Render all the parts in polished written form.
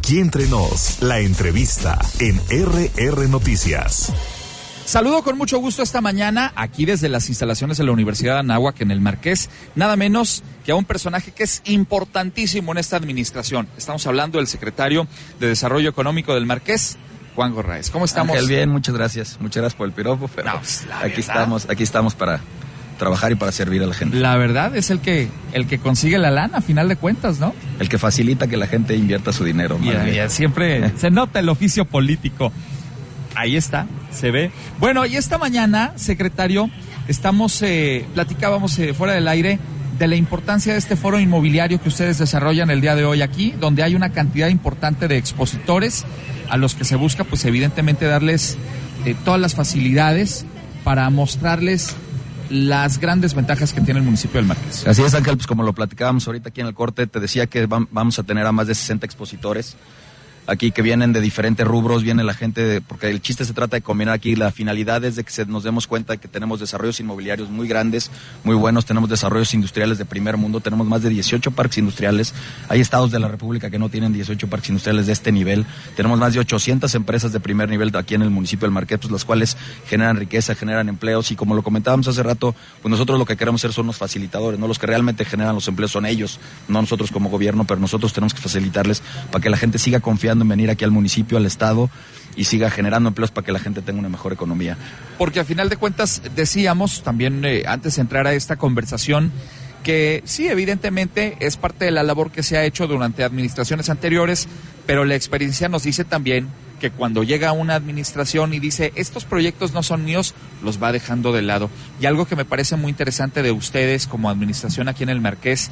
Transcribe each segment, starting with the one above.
Aquí entre nos, la entrevista en RR Noticias. Saludo con mucho gusto esta mañana aquí desde las instalaciones de la Universidad de Anáhuac en el Marqués, nada menos que a un personaje que es importantísimo en esta administración. Estamos hablando del secretario de Desarrollo Económico del Marqués, Juan Gorraiz. ¿Cómo estamos? Ángel, bien, muchas gracias por el piropo, pero aquí estamos para trabajar y para servir a la gente. La verdad es el que consigue la lana, a final de cuentas, ¿no? El que facilita que la gente invierta su dinero. Ya, siempre se nota el oficio político. Ahí está, se ve. Bueno, y esta mañana, secretario, platicábamos fuera del aire de la importancia de este foro inmobiliario que ustedes desarrollan el día de hoy aquí, donde hay una cantidad importante de expositores a los que se busca, pues evidentemente, darles todas las facilidades para mostrarles las grandes ventajas que tiene el municipio del Marqués. Así es, Ángel, pues como lo platicábamos ahorita aquí en el corte, te decía que vamos a tener a más de 60 expositores aquí que vienen de diferentes rubros, viene la gente, porque el chiste se trata de combinar aquí, la finalidad es de que nos demos cuenta de que tenemos desarrollos inmobiliarios muy grandes, muy buenos, tenemos desarrollos industriales de primer mundo, tenemos más de 18 parques industriales, hay estados de la República que no tienen 18 parques industriales de este nivel, tenemos más de 800 empresas de primer nivel aquí en el municipio del Marqués, pues las cuales generan riqueza, generan empleos, y como lo comentábamos hace rato, pues nosotros lo que queremos ser son los facilitadores, no los que realmente generan los empleos son ellos, no nosotros como gobierno, pero nosotros tenemos que facilitarles para que la gente siga confiando en venir aquí al municipio, al estado, y siga generando empleos para que la gente tenga una mejor economía. Porque a final de cuentas decíamos también antes de entrar a esta conversación que sí, evidentemente es parte de la labor que se ha hecho durante administraciones anteriores, pero la experiencia nos dice también que cuando llega una administración y dice estos proyectos no son míos, los va dejando de lado. Y algo que me parece muy interesante de ustedes como administración aquí en el Marqués,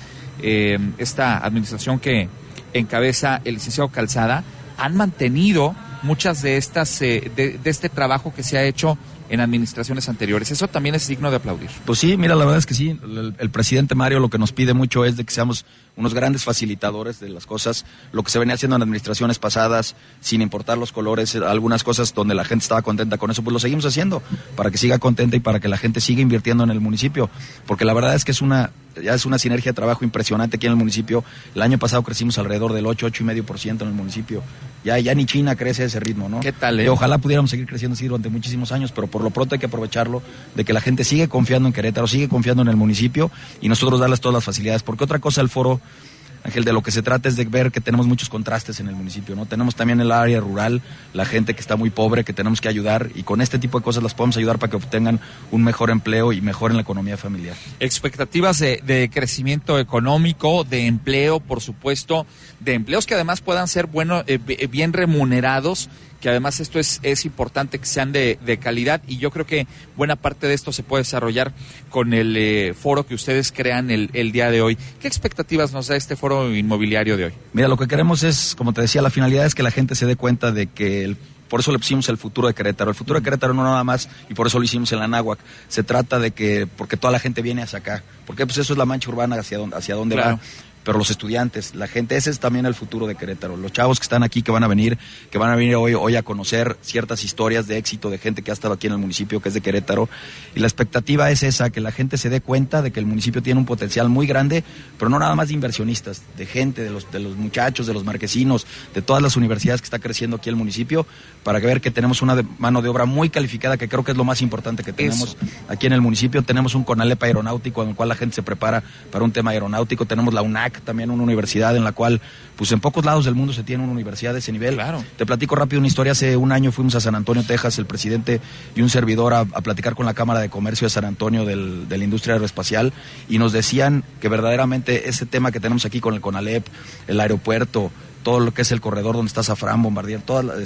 esta administración que encabeza el licenciado Calzada, han mantenido muchas de estas de este trabajo que se ha hecho en administraciones anteriores. Eso también es digno de aplaudir. Pues sí, mira, la verdad es que sí. El presidente Mario lo que nos pide mucho es de que seamos unos grandes facilitadores de las cosas, lo que se venía haciendo en administraciones pasadas, sin importar los colores, algunas cosas donde la gente estaba contenta con eso, pues lo seguimos haciendo, para que siga contenta y para que la gente siga invirtiendo en el municipio, porque la verdad es que ya es una sinergia de trabajo impresionante aquí en el municipio. El año pasado crecimos alrededor del 8,5% en el municipio. Ya ni China crece a ese ritmo, ¿no? ¿Qué tal, Y ojalá pudiéramos seguir creciendo así durante muchísimos años, pero por lo pronto hay que aprovecharlo, de que la gente sigue confiando en Querétaro, sigue confiando en el municipio, y nosotros darles todas las facilidades, porque otra cosa el foro, Ángel, de lo que se trata es de ver que tenemos muchos contrastes en el municipio, ¿no? Tenemos también el área rural, la gente que está muy pobre, que tenemos que ayudar, y con este tipo de cosas las podemos ayudar para que obtengan un mejor empleo y mejoren la economía familiar. Expectativas de crecimiento económico, de empleo, por supuesto, de empleos que además puedan ser bien remunerados, que además esto es importante que sean de calidad, y yo creo que buena parte de esto se puede desarrollar con el foro que ustedes crean el día de hoy. ¿Qué expectativas nos da este foro inmobiliario de hoy? Mira, lo que queremos es, como te decía, la finalidad es que la gente se dé cuenta de que por eso le pusimos el futuro de Querétaro. El futuro de Querétaro no nada más, y por eso lo hicimos en la Anáhuac. Se trata de que, porque toda la gente viene hacia acá, porque pues eso es la mancha urbana hacia dónde claro. va. Pero los estudiantes, la gente, ese es también el futuro de Querétaro. Los chavos que están aquí, que van a venir hoy a conocer ciertas historias de éxito de gente que ha estado aquí en el municipio, que es de Querétaro. Y la expectativa es esa, que la gente se dé cuenta de que el municipio tiene un potencial muy grande, pero no nada más de inversionistas, de gente, de los muchachos, de los marquesinos, de todas las universidades que está creciendo aquí el municipio, para ver que tenemos una mano de obra muy calificada, que creo que es lo más importante que tenemos aquí en el municipio. Tenemos un CONALEP aeronáutico en el cual la gente se prepara para un tema aeronáutico. Tenemos la UNAC, también una universidad en la cual, pues en pocos lados del mundo se tiene una universidad de ese nivel. Claro. Te platico rápido una historia. Hace un año fuimos a San Antonio, Texas, el presidente y un servidor a platicar con la Cámara de Comercio de San Antonio de la industria aeroespacial, y nos decían que verdaderamente ese tema que tenemos aquí con el CONALEP, el aeropuerto, todo lo que es el corredor donde está Safran, Bombardier,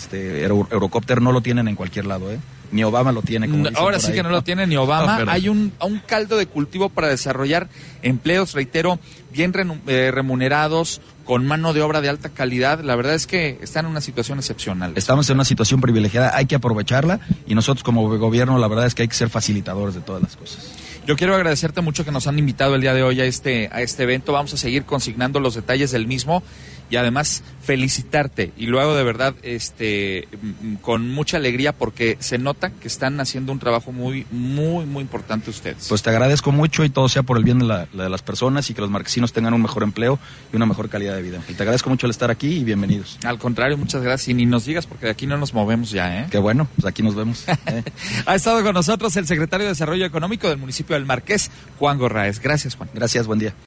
Eurocopter, no lo tienen en cualquier lado, Ni Obama lo tiene. Como ahora sí que no lo tiene ni Obama. No, hay un caldo de cultivo para desarrollar empleos, reitero, bien remunerados, con mano de obra de alta calidad. La verdad es que están en una situación excepcional. Estamos en una situación privilegiada, hay que aprovecharla, y nosotros como gobierno la verdad es que hay que ser facilitadores de todas las cosas. Yo quiero agradecerte mucho que nos han invitado el día de hoy a este evento. Vamos a seguir consignando los detalles del mismo, y además felicitarte, y lo hago de verdad con mucha alegría, porque se nota que están haciendo un trabajo muy, muy, muy importante ustedes. Pues te agradezco mucho, y todo sea por el bien de las personas, y que los marquesinos tengan un mejor empleo y una mejor calidad de vida. Y te agradezco mucho el estar aquí, y bienvenidos. Al contrario, muchas gracias, y ni nos digas, porque de aquí no nos movemos ya, ¿eh? Qué bueno, pues aquí nos vemos. Ha estado con nosotros el secretario de Desarrollo Económico del municipio del Marqués, Juan Gorraez. Gracias, Juan. Gracias, buen día.